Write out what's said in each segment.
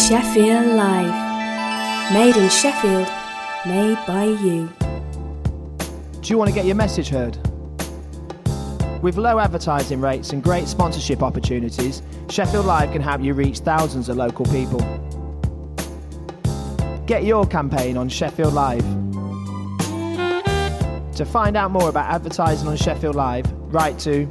Sheffield Live. Made in Sheffield, made by you. Do you want to get your message heard? With low advertising rates and great sponsorship opportunities, Sheffield Live can help you reach thousands of local people. Get your campaign on Sheffield Live. To find out more about advertising on Sheffield Live, write to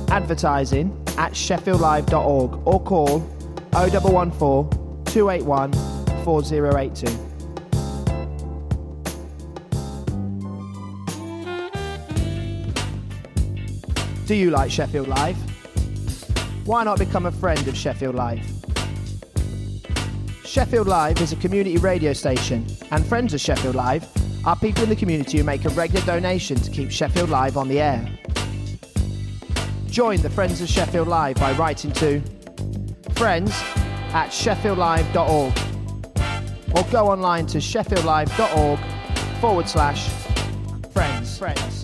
advertising@sheffieldlive.org or call 0114 281 4082. Do you like Sheffield Live? Why not become a friend of Sheffield Live? Sheffield Live is a community radio station, and friends of Sheffield Live are people in the community who make a regular donation to keep Sheffield Live on the air. Join the Friends of Sheffield Live by writing to friends@sheffieldlive.org or go online to sheffieldlive.org/friends.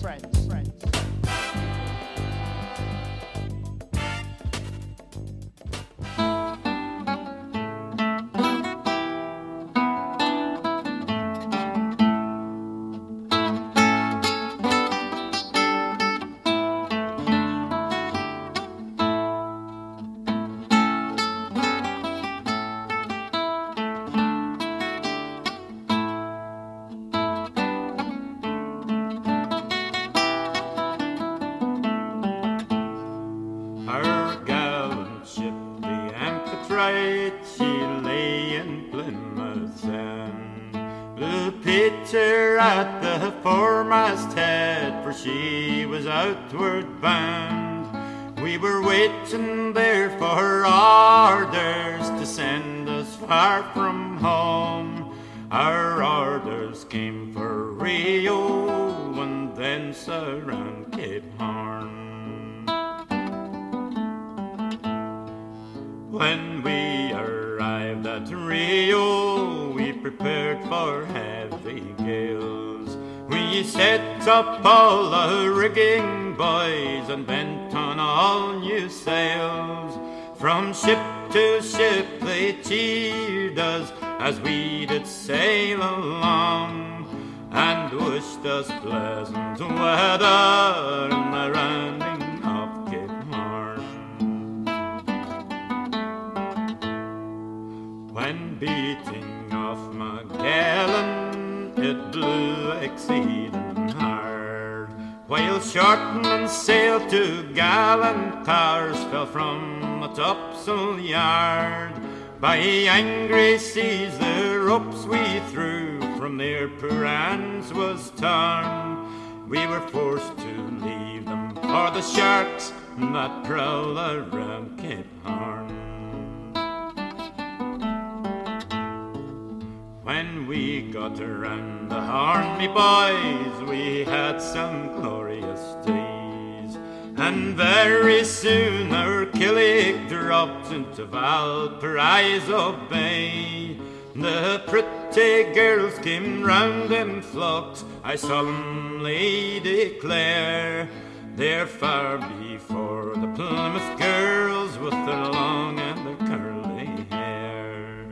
She was outward bound. We were waiting there for orders to send us far from home. Our orders came for Rio and thence around Cape Horn. When we arrived at Rio, we prepared for heavy gales. We set up all the rigging, boys, and bent on all new sails. From ship to ship they cheered us as we did sail along, and wished us pleasant weather in the rounding of Cape Horn. When beating off Magellan, it blew exceeding hard, while shortening sail to gallant towers fell from the topsail yard. By angry seas the ropes we threw from their poor hands was torn. We were forced to leave them for the sharks that prowl around Cape Horn. When we got around the Horn, me boys, we had some glorious days, and very soon our killick dropped into Valparaiso Bay. The pretty girls came round in flocks, I solemnly declare. They're far before the Plymouth girls with their long and their curly hair.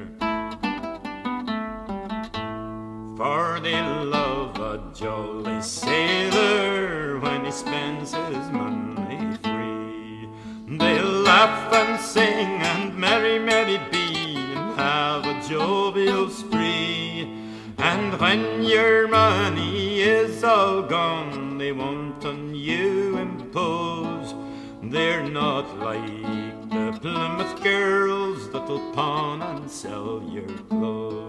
For they love a jolly sailor when he spends his money free. They laugh and sing and merry, merry be, and have a jovial spree. And when your money is all gone, they won't on you impose. They're not like the Plymouth girls that'll pawn and sell your clothes.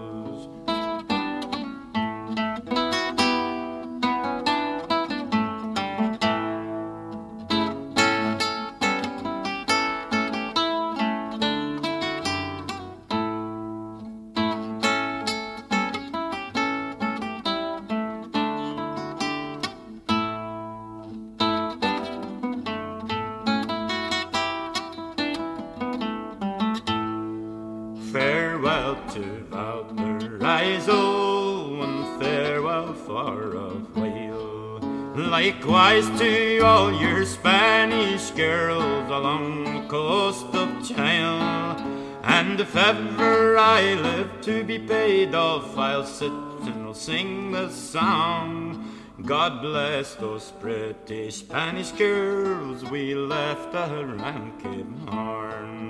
Farewell to Valparaiso and farewell far of Whale. Likewise to all your Spanish girls along the coast of Chile. And And if ever I live to be paid off, I'll sit and I'll sing this song. God bless those pretty Spanish girls we left around Cape Horn.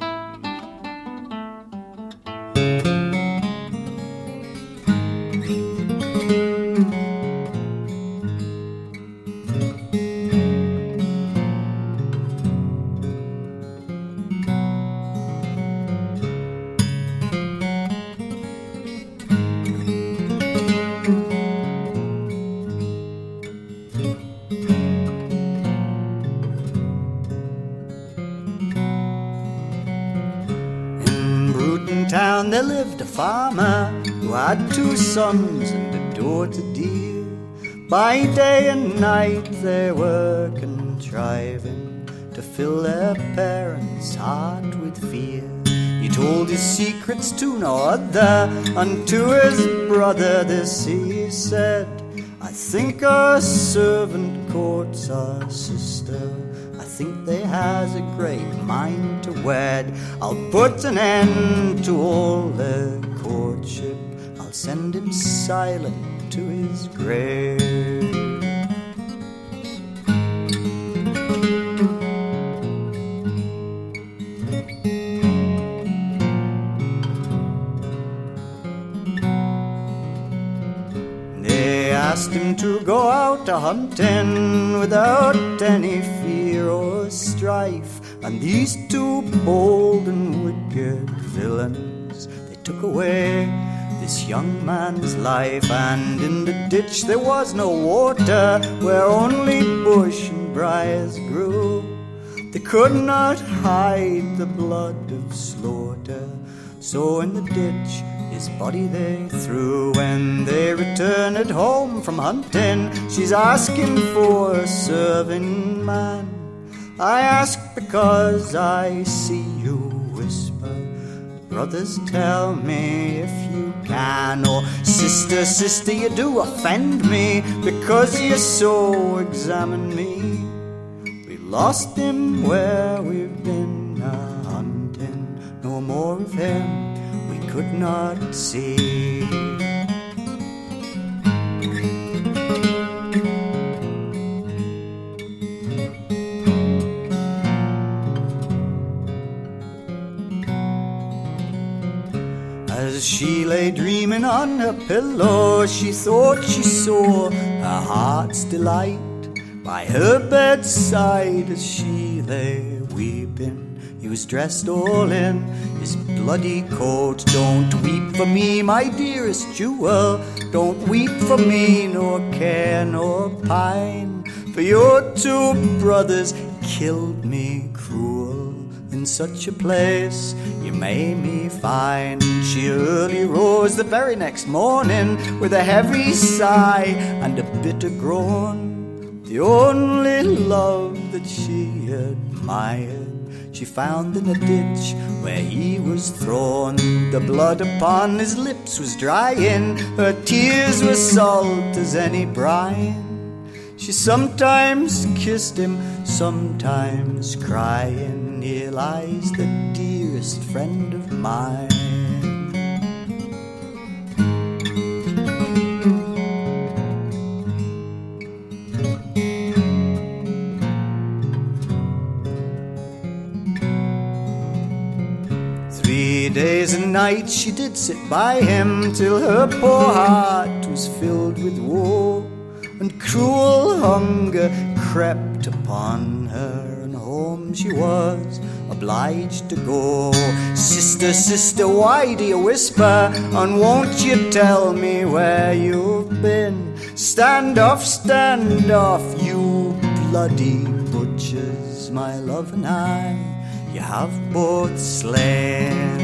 Town there lived a farmer who had 2 sons and a daughter dear. By day and night they were contriving to fill their parents' heart with fear. He told his secrets to no other, and to his brother this he said: I think our servant courts our sister, I think they has a great mind to wed. I'll put an end to all their courtship, I'll send him silent to his grave. They asked him to go out a-hunting without any fear or strife, and these 2 bold and wicked villains, they took away this young man's life. And in the ditch there was no water, where only bush and briars grew. They could not hide the blood of slaughter, so in the ditch his body they threw. When they returned home from hunting, she's asking for a serving man. I ask because I see you whisper, brothers, tell me if you can. Or sister, sister, you do offend me, because you so examine me. We lost him where we've been a-hunting, no more of him we could not see. As she lay dreaming on her pillow, she thought she saw her heart's delight by her bedside as she lay weeping. He was dressed all in his bloody coat. Don't weep for me, my dearest jewel, don't weep for me, nor care nor pine, for your 2 brothers killed me cruel. In such a place you may me find. She early rose the very next morning with a heavy sigh and a bitter groan. The only love that she admired she found in a ditch where he was thrown. The blood upon his lips was drying, her tears were salt as any brine. She sometimes kissed him, sometimes crying, here lies the dearest friend of mine. 3 days and nights she did sit by him, till her poor heart was filled with woe, and cruel hunger crept upon her, and home she was obliged to go. Sister, sister, why do you whisper, and won't you tell me where you've been? Stand off, you bloody butchers, my love and I, you have both slain.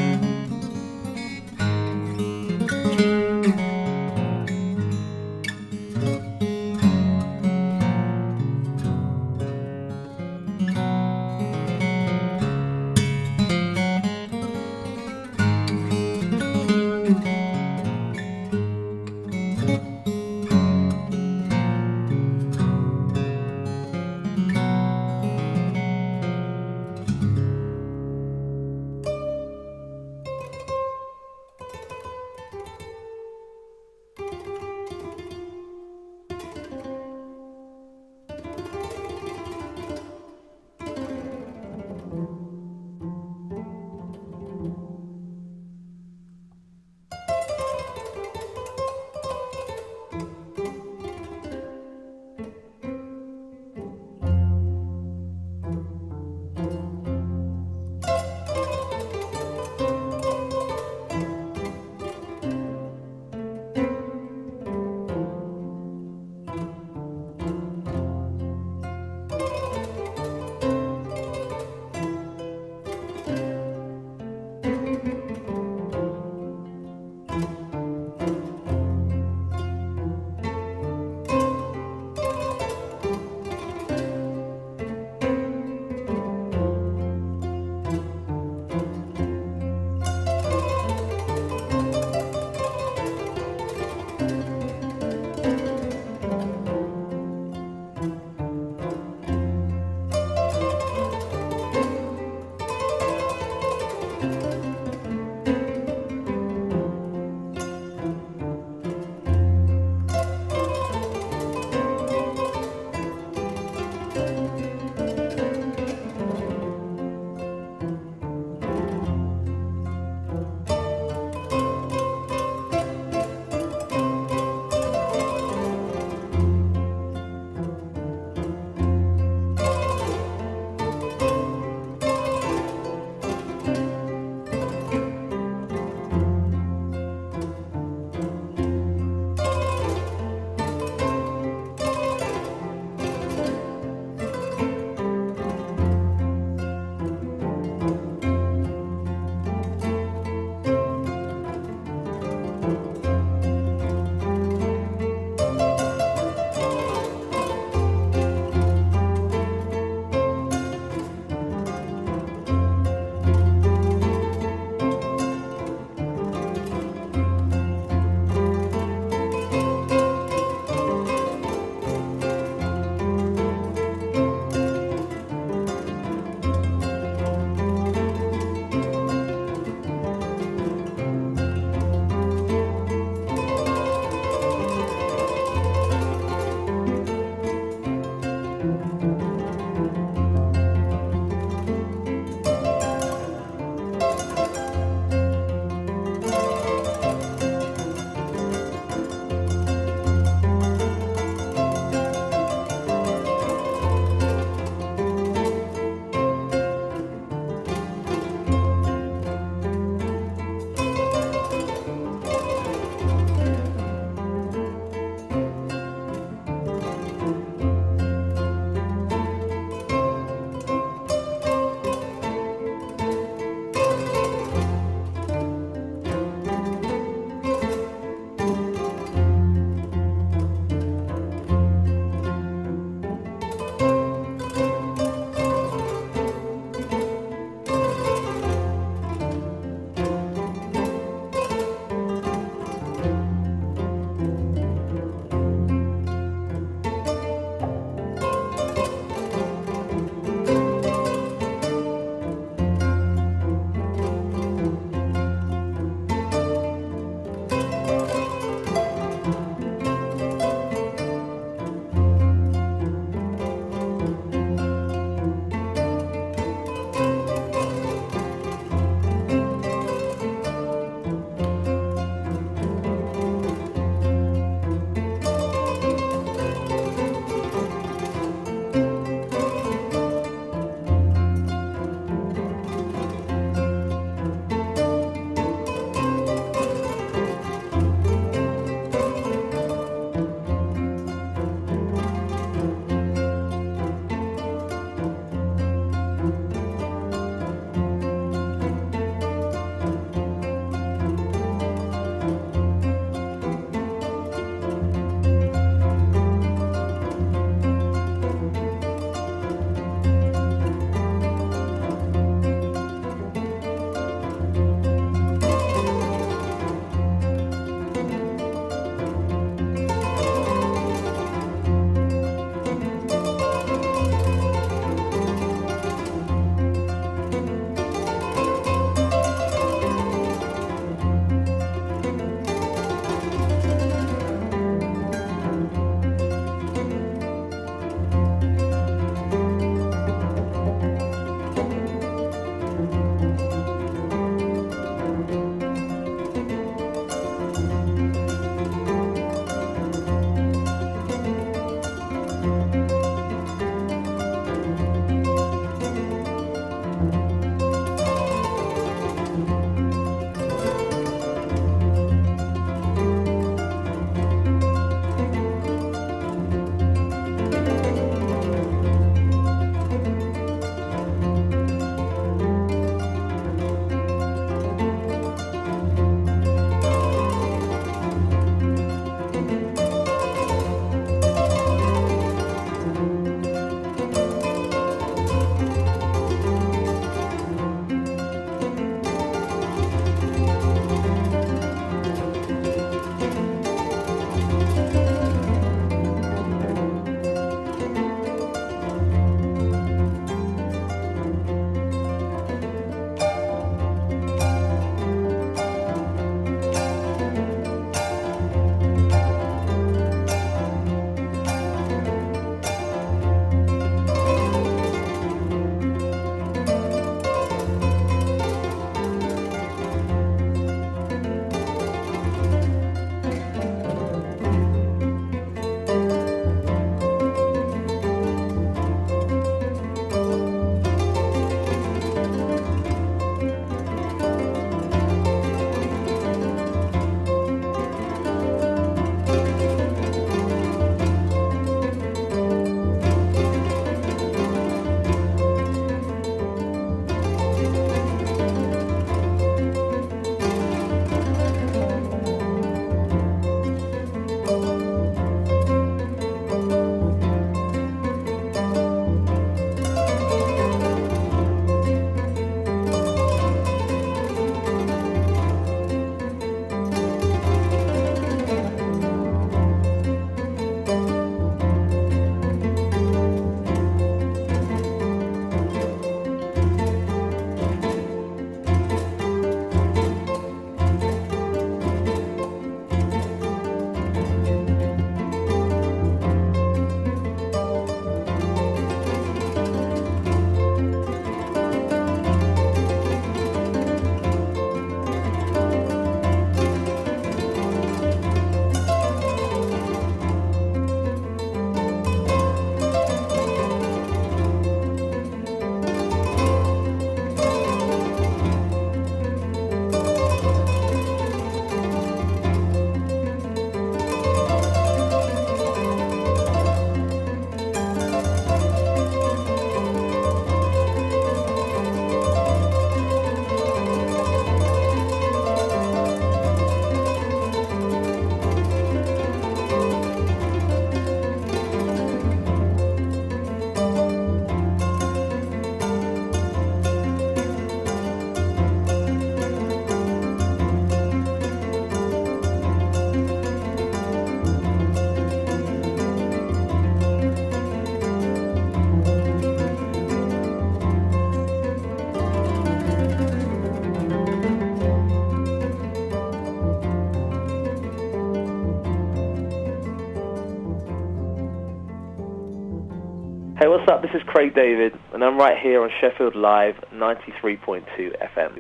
Hey, what's up? This is Craig David, and I'm right here on Sheffield Live 93.2 FM.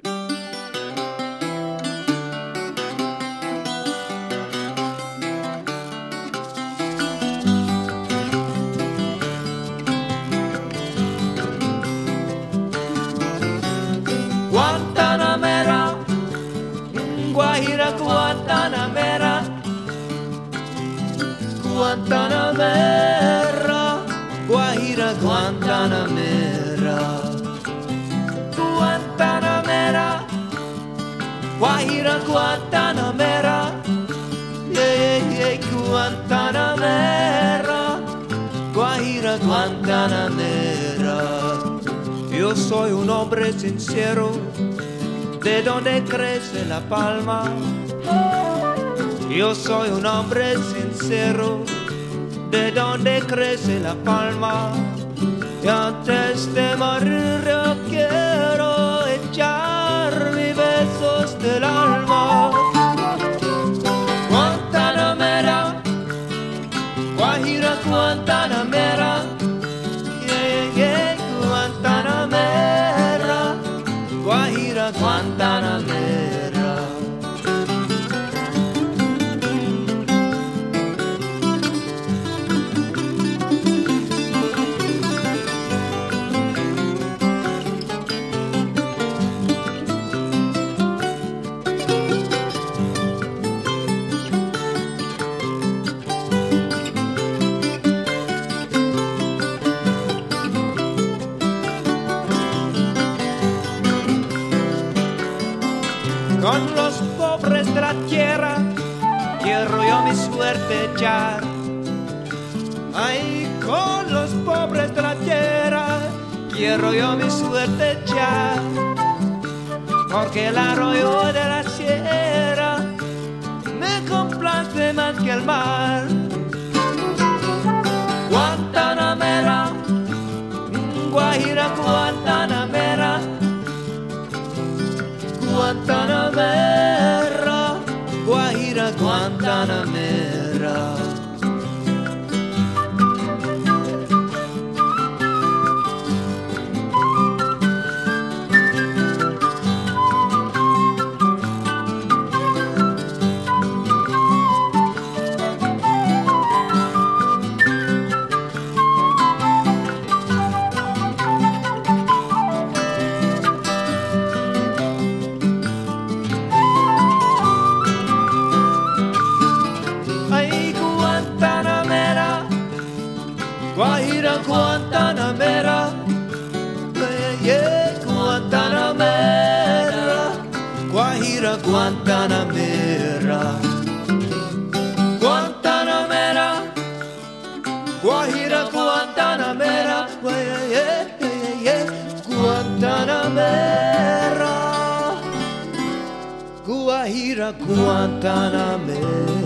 Guantanamera, Guajira Guantanamera, Guantanamera, Guajira Guantanamera, Guantanamera, Guajira Guantanamera, yeah, Guantanamera, Guajira Guantanamera. Yo soy un hombre sincero, de donde crece la palma. Yo soy un hombre sincero, de donde crece la palma. Y antes de morir yo quiero echar mis besos del alma. Guantanamera, Guajira Guantanamera, yeah, Guantanamera, Guajira Guantanamera. Con los pobres de la tierra quiero yo mi suerte echar. Ay, con los pobres de la tierra quiero yo mi suerte echar. Porque el arroyo de la sierra me complace más que el mar. Guantanamera, Guajira Guantanamera, Guantanamera, Guajira Guantanamera. Guajira Guantanamera, yeah, Guantanamera, Guajira Guantanamera, Guantanamera, Guajira Guantanamera, yeah, Guantanamera, Guajira Guantanamera.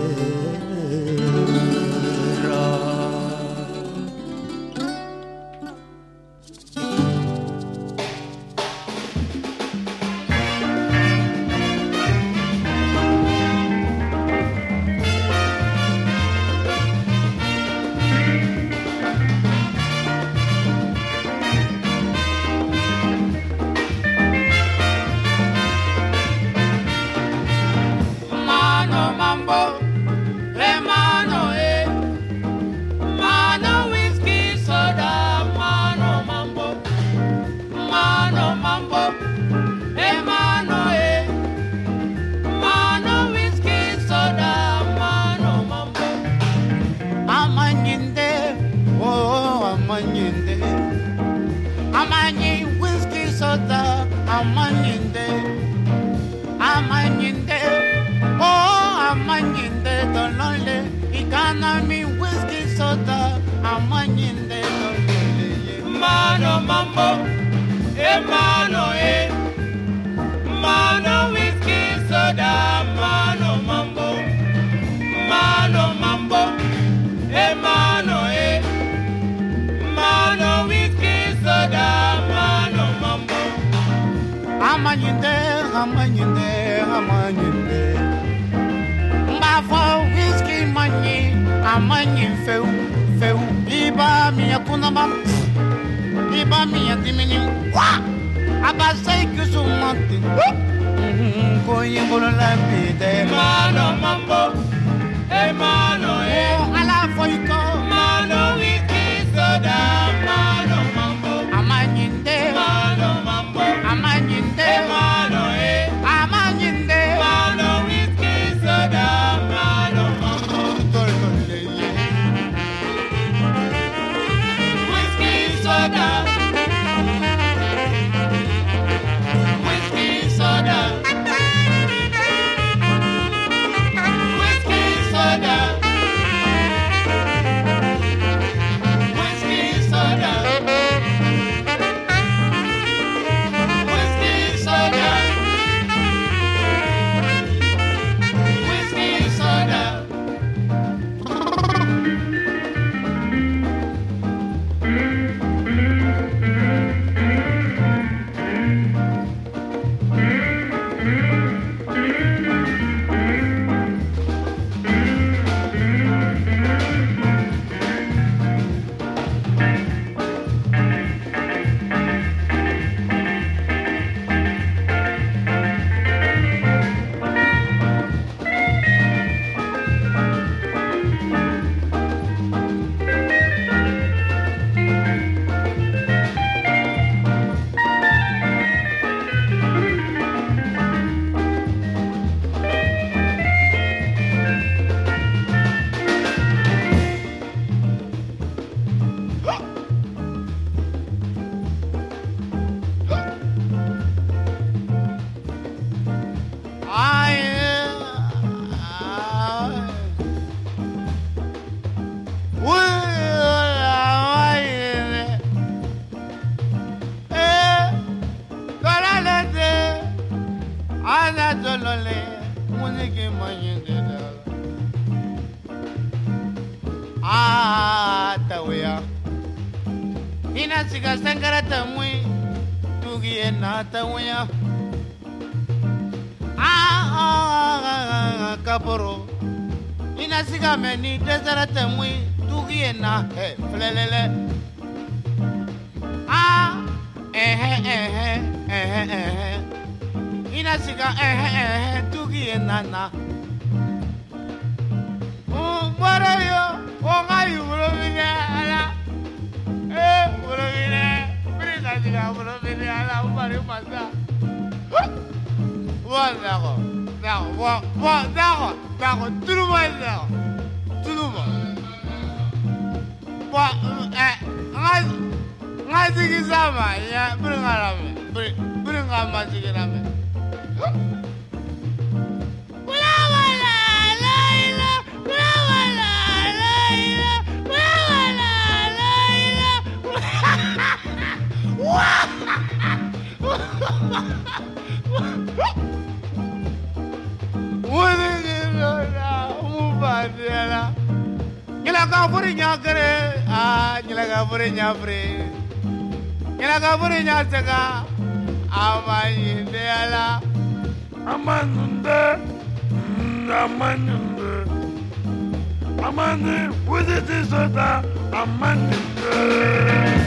Mano mambo, mano mano whisky soda, mano mambo, mano whisky soda, mano mambo. Amanyinde, mbafo whisky mani, amanyin feu, iba mi akuna mam. ba mi atimini wa abasai kusumati ko yengolo la pite mano mambo e mano e ala foiko mano wiki soda mano mambo amanyinde mano mambo amanyinde mano e amanyinde mano wiki soda mano mambo whiskey soda whiskey soda whiskey soda whiskey soda whiskey soda whiskey soda ina siga sangara tamui tugi ena tawya kaporo ina siga meni desara tamui tugi ena flelele ina siga tugi ena na warayo ongayu brovine ala brovine brina siga brovine ala umari masa Dago, tout le monde là. Tout le monde. Ngasih sama ya, berengama sih rame. Nyilaka nyakere, nyilaka nyapre, nyilaka nyateka, amaninde ala, amanunde, amande, wuziti soda, amaninde.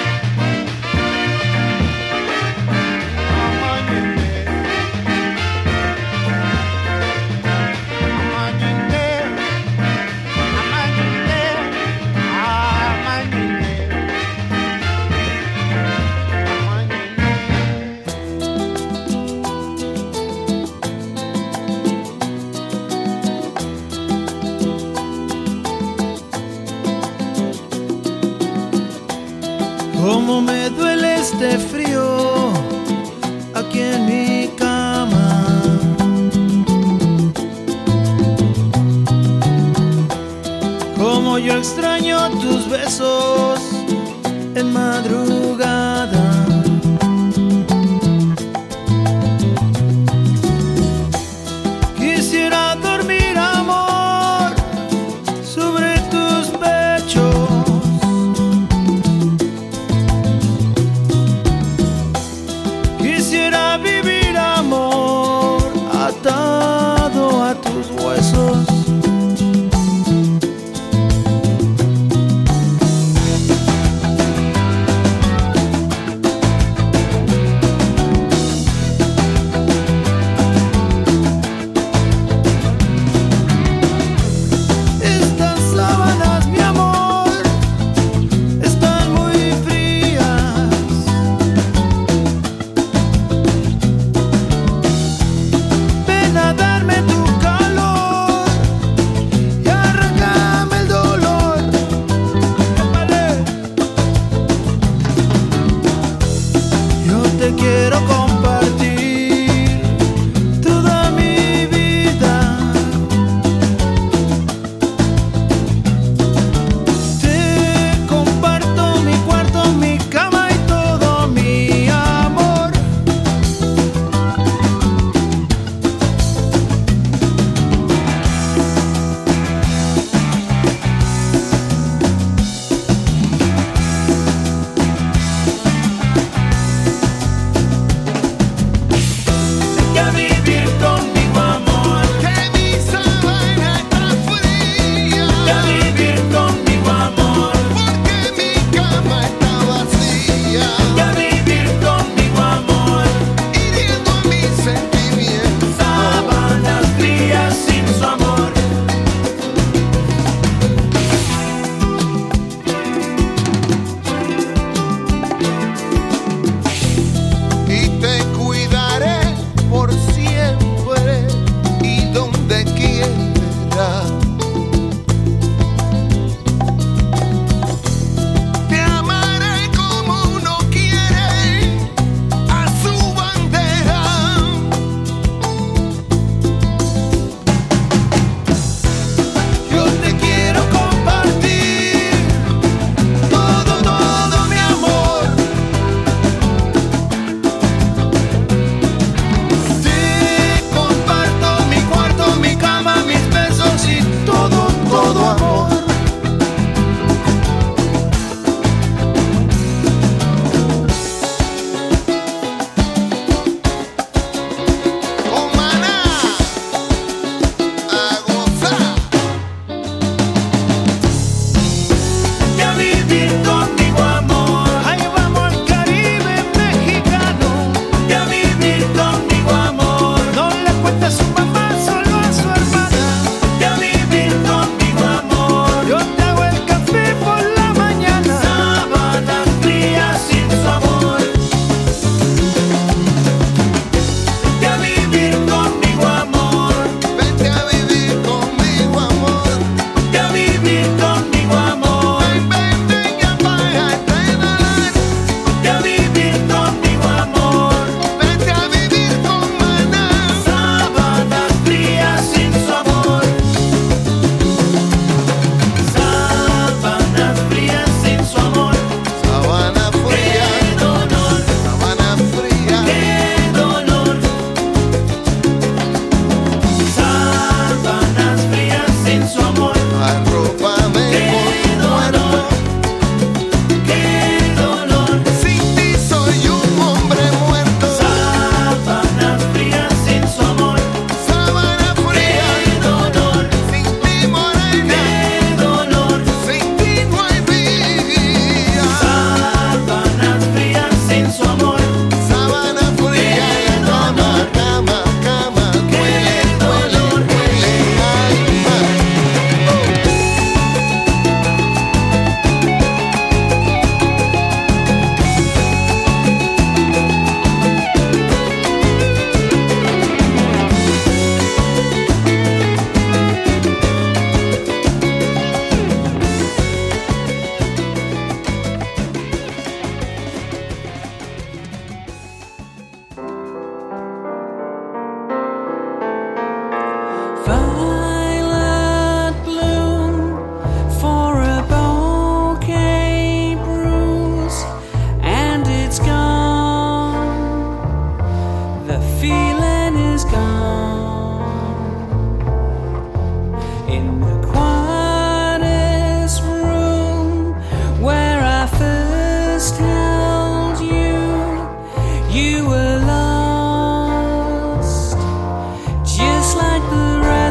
Cómo me duele este frío aquí en mi cama. Cómo yo extraño tus besos en madrugada. Quisiera dormir, amor, sobre tus pechos. Quisiera vivir, amor, atado a tus huesos.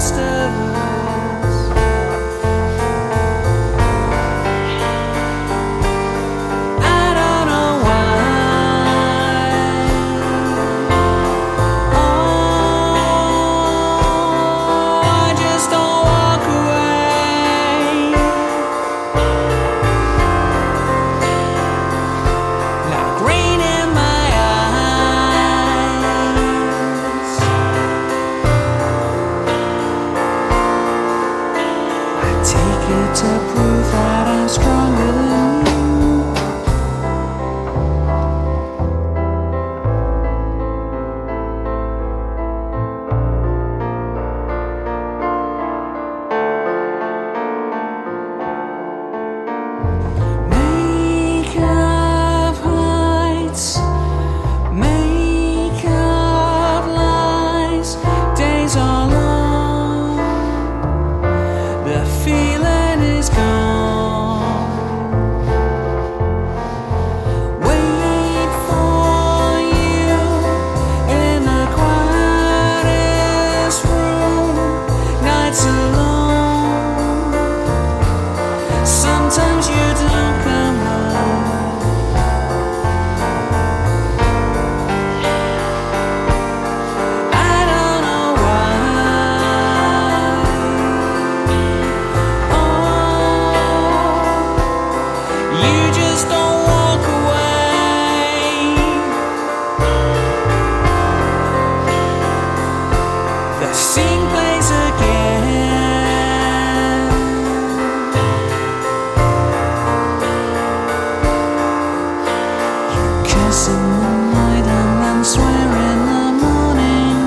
most of us. I don't know why. Oh, I just don't walk away. Like rain in my eyes. I take it to prove that I'm stronger than you. Make up heights, make up lies. Days are long, the feeling is gone. Wait for you in the quietest room. Nights alone. Sometimes you don't come home. I don't know why. Oh, you just don't walk away. The scene plays again. You kiss in the night and then swear in the morning.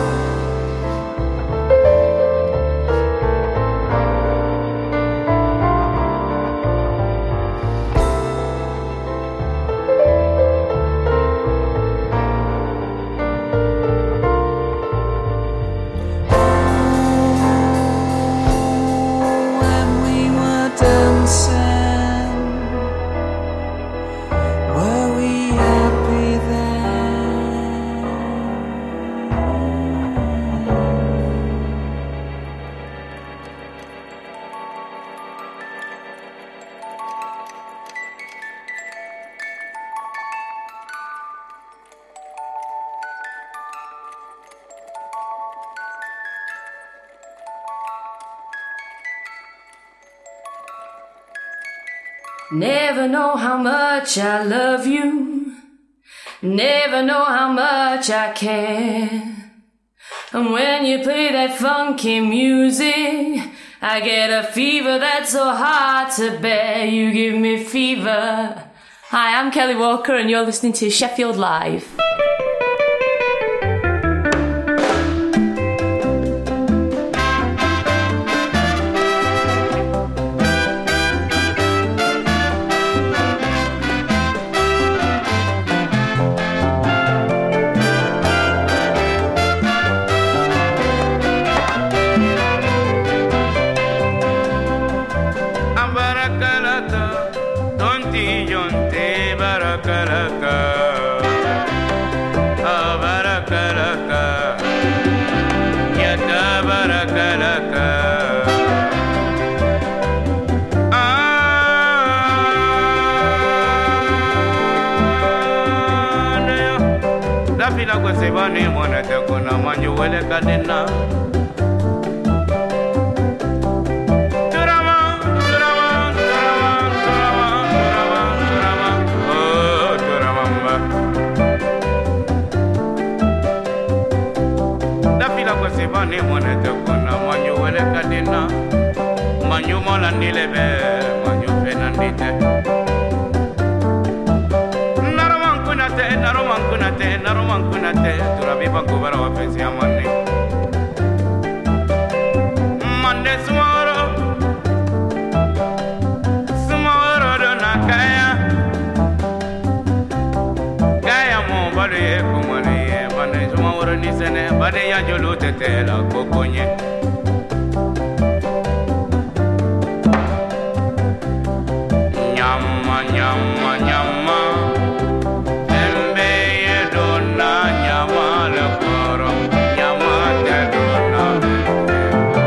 When we were dancing, were we happy then? Never know how much I love you. Never know how much I care. And when you play that funky music, I get a fever that's so hard to bear. You give me fever. Hi, I'm Kelly Walker and you're listening to Sheffield Live. Barakalaka, tonti jonte barakalaka, barakalaka, yata barakalaka. La fila que se va ni monete con la mano huele cadena. Ni monete con la mano huele cadena. Manu mola ni leve, manu fenandite. Naroman kunate, turabi bankubara wa fesi amani. Mande sumoro dona kaya mo bari kumani, mande sumoro ni sene, bari ya jolu tete la kokonye. Nyama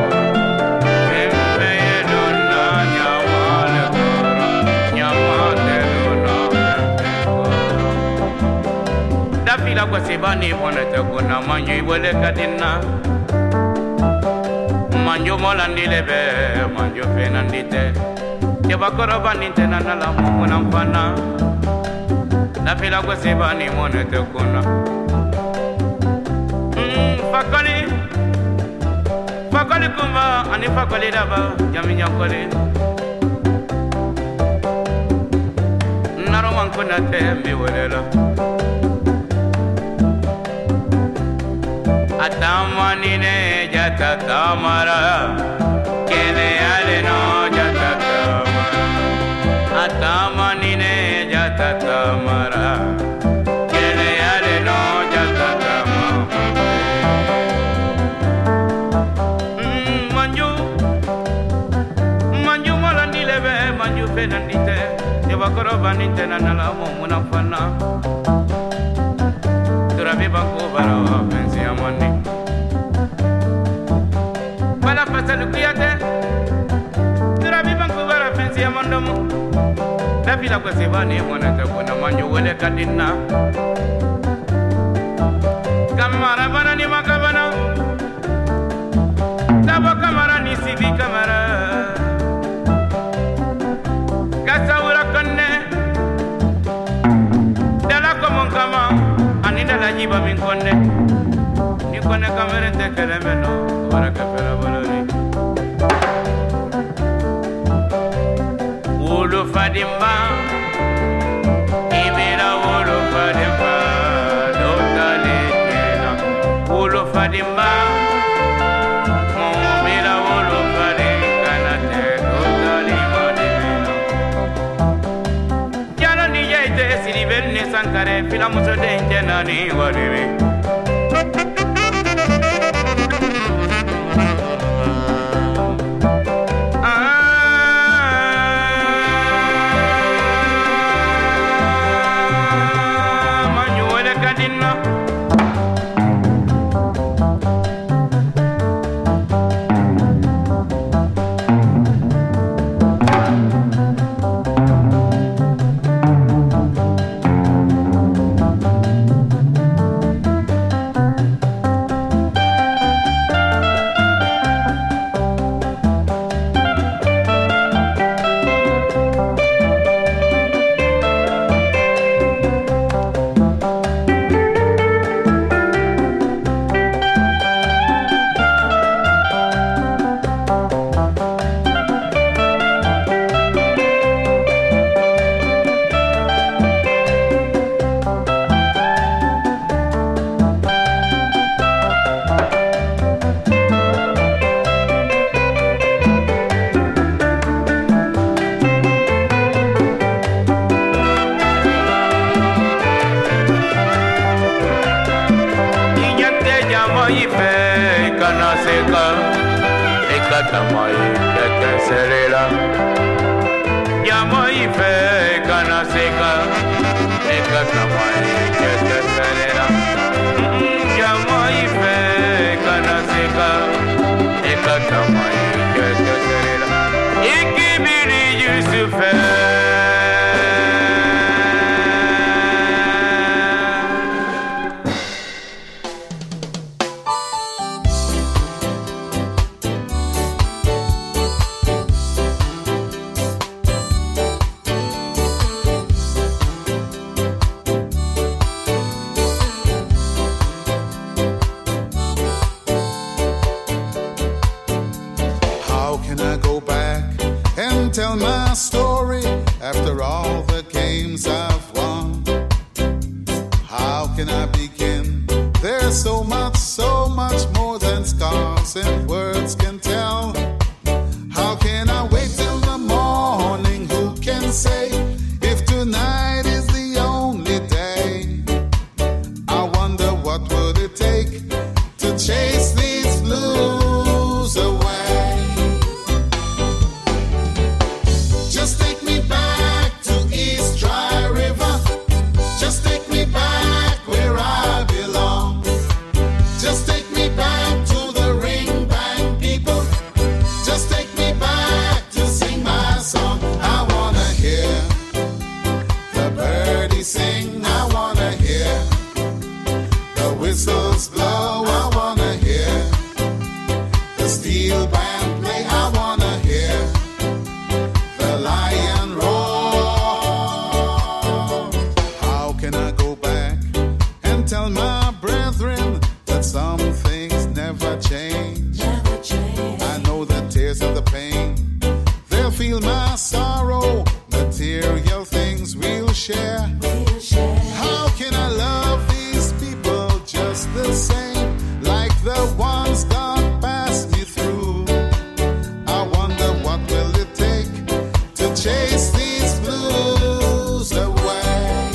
sibani bonete kuna manyu wele kadina manju molandile be manju fenandite Yabakoro baninte na la muna mfana na fila kwa sibani bonete kuna Fakali kuma ani fakali daba jami nyakole Naro mankuna tembi welela Atamani ne jata tamara Kele ale no jata tamara Atamani ne jata tamara Kele ale no jata tamara Manju malandi lebe manju fenandite Yabakoro baninte na nala muna fana Turabi banko bara pensi amani Bala pasal kuyate Turabi banko bara pensi amandomu Dafi la kwese bani monete kuna manju wele kadina Kamara bana ni makabana Dabo kamara ni sibi kamara Kasaura konne Dala komon kama Anina la jiba min konne Ni konne kamere te kelemeno Wara kafera bolori Ulu fadimba Ibira ulu fadimba Dota lejena Ulu fadimba Sankare fila muso denje nani wariwe Manyu wele kadina Just take me back to the ring back. steel band play. I wanna hear the lion roar. How can I go back and tell my brethren that some things never change? I know the tears and the pain, they'll feel my sorrow. Material things we'll share. How can I love these people just the same, like the ones God passed me through? I wonder what will it take to chase these blues away.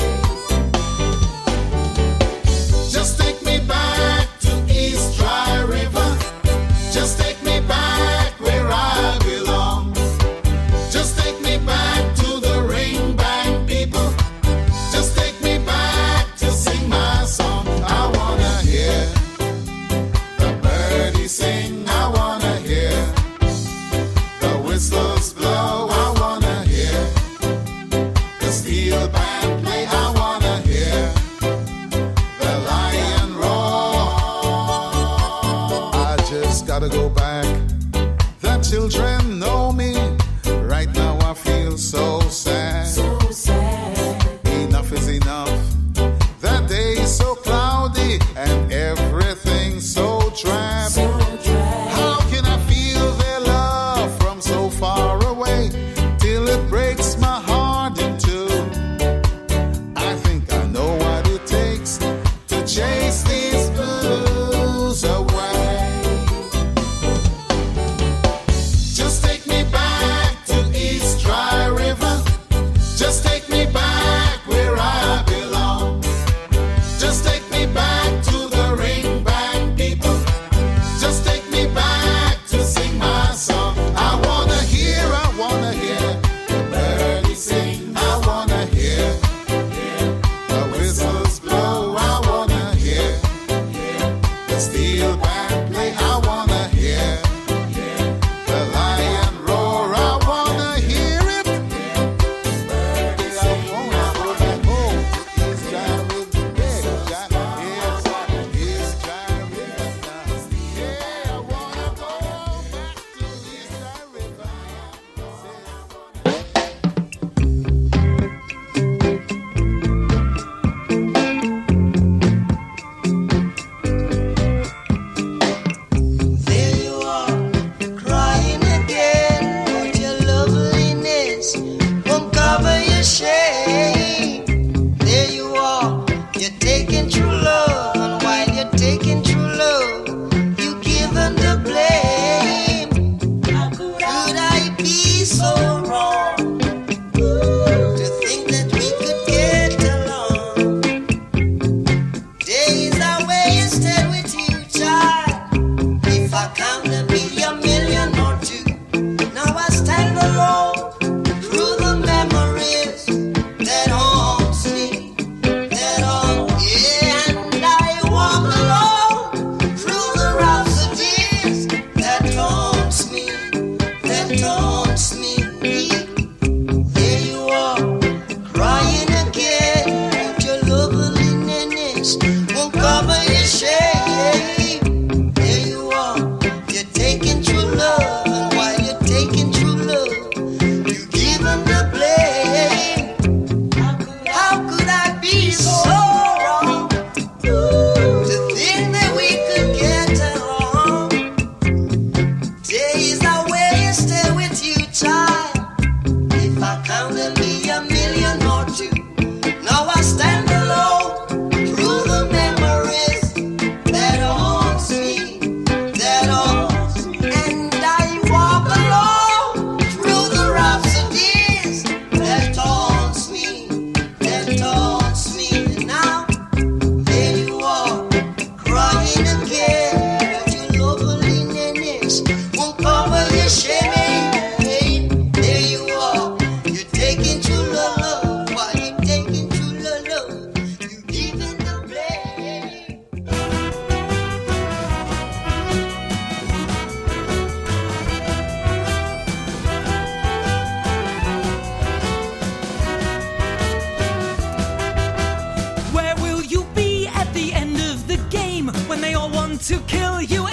Just take me back to East Dry River. Just take me back where I belong. Just take me back to the Ring Bank people. Just take me back to sing my song. I wanna hear the birdies sing. I wanna hear the whistles blow. I wanna hear the steel band play. I wanna hear the lion roar. I just gotta go back. The children know me. Right now I feel so sad. Enough is enough. The day is so cloudy and everything so drab. How can I feel their love from so far away till it breaks my heart in two? I think I know what it takes to chase these blues away. Just take me back to East Dry River. Just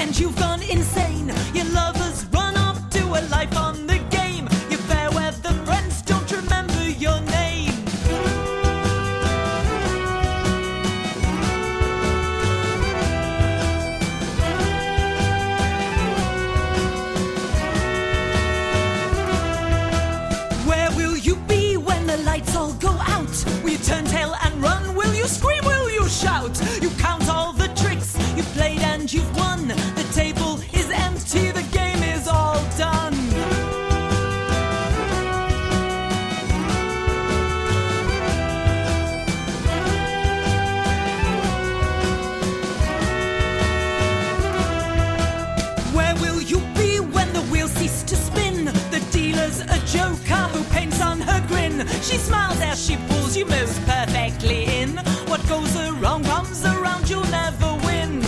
and you've gone insane. Your lovers run off to a life on the game. You're fair weather friends don't remember your name. Where will you be when the lights all go out? Will you turn tail and run? Will you scream? Will you shout? You count all the tricks you've played and you've won. The table is empty, the game is all done. Where will you be when the wheels cease to spin? The dealer's a joker who paints on her grin. She smiles as she pulls you most perfectly in. What goes around comes around, you'll never win.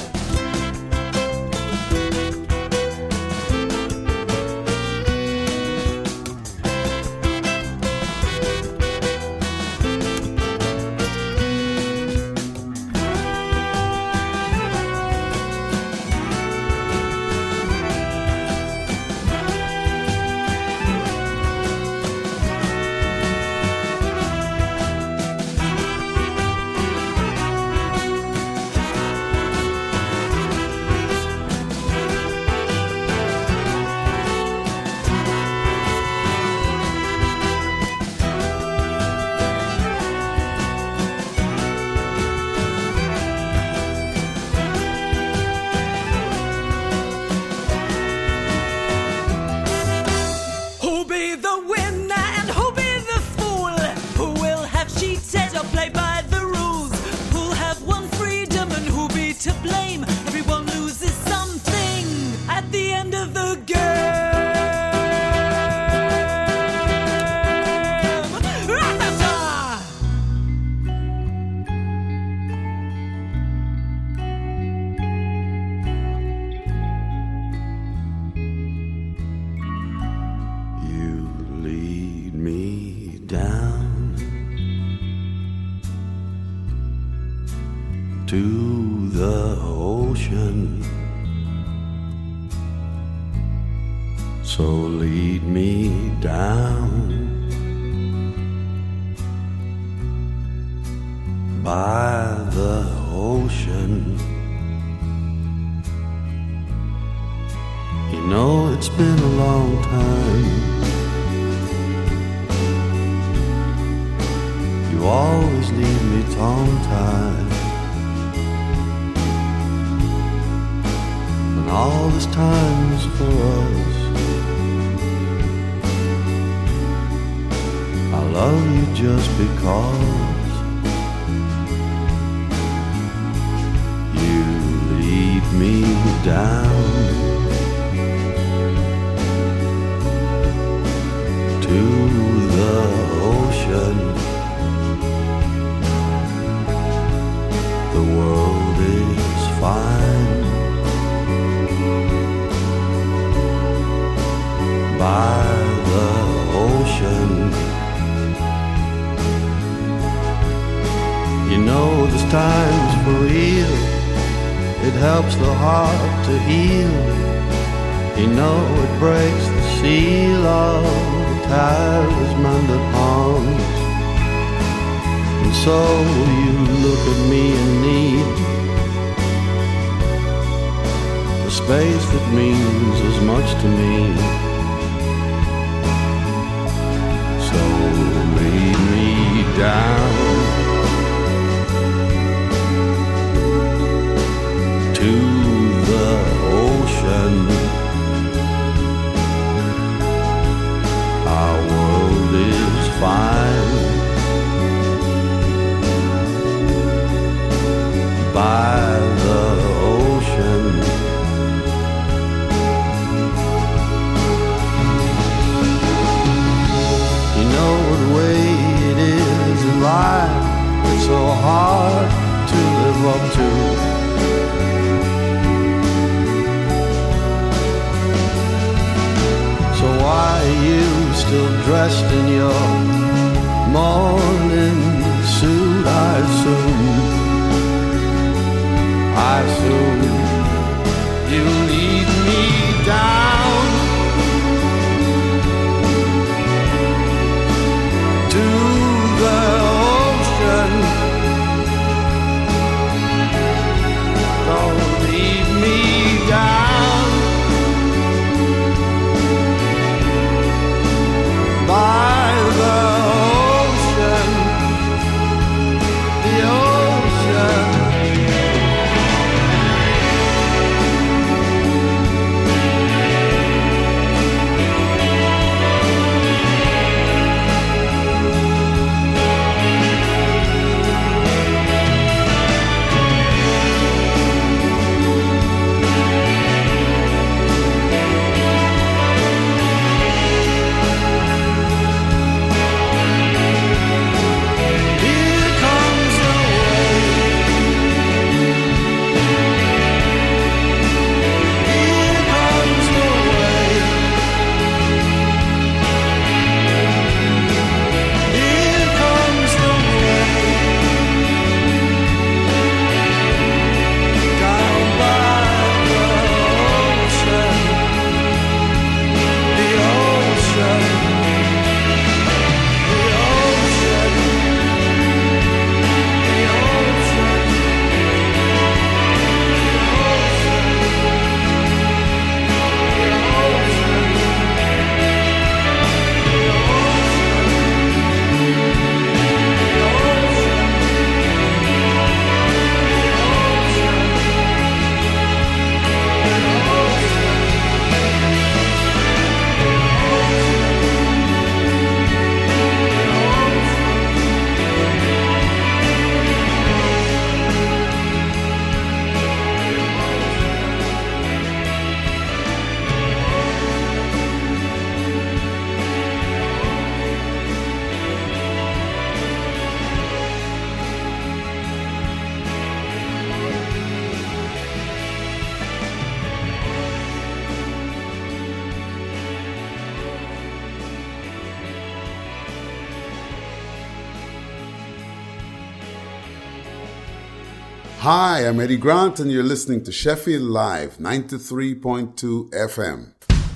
Who'll be the winner and who'll be the fool? Who will have cheated or played by the rules? Who'll have won freedom and who'll be to blame? Everyone loses something at the end of the game. Ra-ta-ta! You lead me down to the ocean, so lead me down by the ocean. You know it's been a long time. You always leave me tongue-tied, and all this time's for us. I love you just because you lead me down to the ocean. The world is fine by the ocean. You know this time's for real. It helps the heart to heal. You know it breaks the seal of the talisman that haunts. And so you look at me and need the space that means as much to me. So lead me down to the ocean. Our world is fine by the ocean. You know what way it is in life. It's so hard to live up to. So why are you still dressed in your morning suit? I assume you lead me down to the ocean. Don't leave me down by the ocean, the ocean. Hi, I'm Eddie Grant, and you're listening to Sheffield Live, 93.2 FM.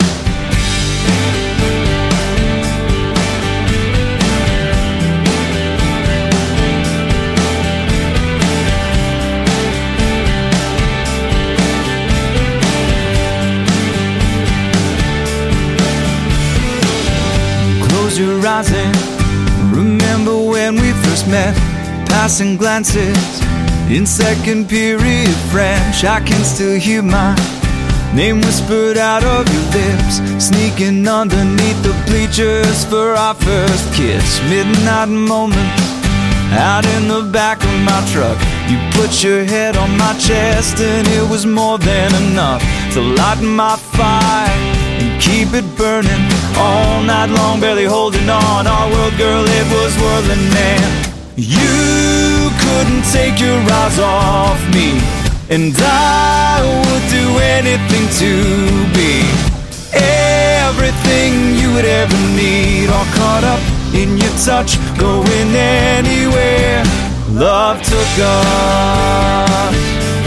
Close your eyes and remember when we first met. Passing glances in second period French, I can still hear my name whispered out of your lips, sneaking underneath the bleachers for our first kiss. Midnight moments out in the back of my truck. You put your head on my chest and it was more than enough to light my fire and keep it burning all night long, barely holding on. Our world, girl, it was whirling, man. You couldn't take your eyes off me, and I would do anything to be everything you would ever need. All caught up in your touch, going anywhere love took us.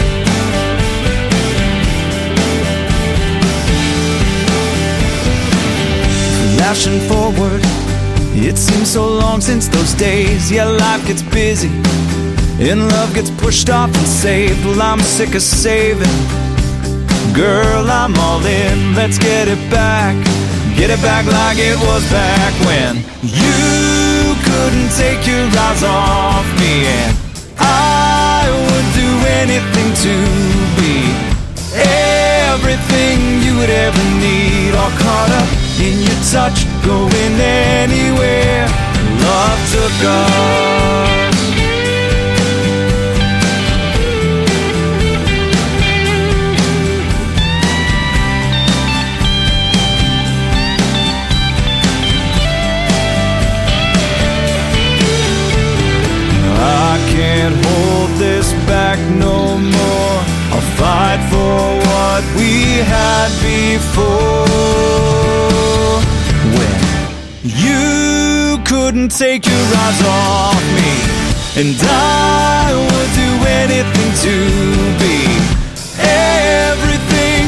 Flashing forward, it seems so long since those days. Yeah, life gets busy and love gets pushed off and saved. Well, I'm sick of saving. Girl, I'm all in. Let's get it back. Get it back like it was back when you couldn't take your eyes off me, and I would do anything to be everything you would ever need. All caught up in your touch, going anywhere love took us. I can't hold this back no more. I'll fight for what we had before. When you couldn't take your eyes off me, and I would do anything to be everything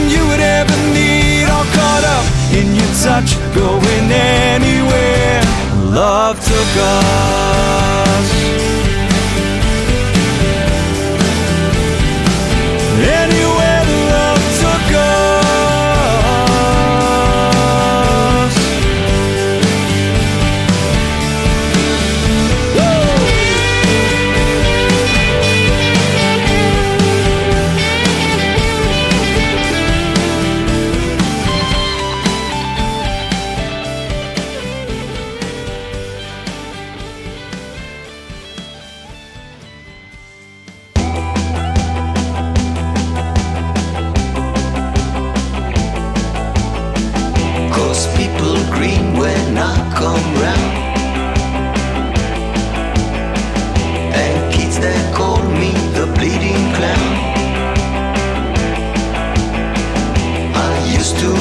such, going anywhere. Love took us. Anywhere love took us. Cause people green when I come round.